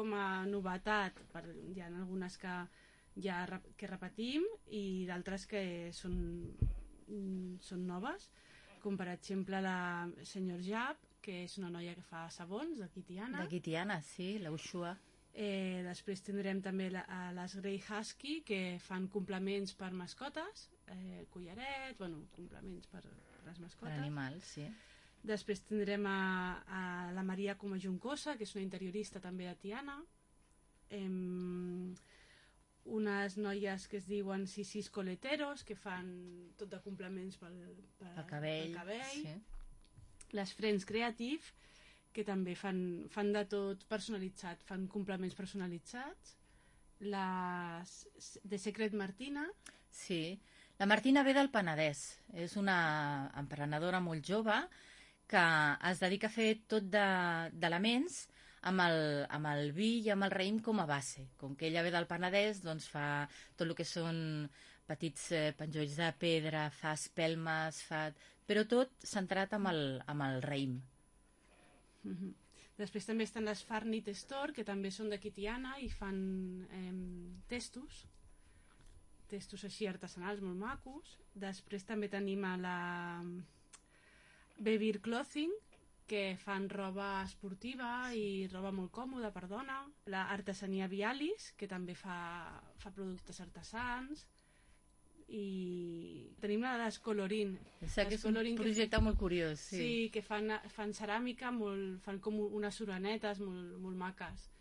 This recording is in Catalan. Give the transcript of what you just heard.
com a novetat, hi ha algunes que repetim i d'altres que són noves, com per exemple la Senyor Jap, que és una noia que fa sabons de Kitiana. De Kitiana, sí, la Ushua. Després tindrem també les Grey Husky, que fan complements per mascotes, collarets, complements per les mascotes. Per animals, sí. Després tindrem a la Maria Coma Juncosa, que és una interiorista també de Tiana. Unes noies que es diuen Sisis Coleteros, que fan tot de complements pel cabell. Sí. Les Friends Creative, que també fan de tot personalitzat, fan complements personalitzats. Les The Secret Martina. Sí, la Martina ve del Penedès, és una emprenedora molt jove que es dedica a fer tot d'elements amb el vi i amb el raïm com a base. Com que ella ve del Penedès, doncs fa tot el que són petits penjolls de pedra, fa espelmes, però tot centrat amb el raïm. Després també estan les Farnit Store, que també són de Kitiana i fan testos així artesanals molt macos. Després també tenim a la Baby Clothing, que fan roba esportiva i roba molt còmoda per dona. La Artesania Vialis, que també fa productes artesans. I tenim la d'Escolorín. És un projecte molt curiós, sí. Sí, que fan ceràmica, fan com unes suranetes molt maques.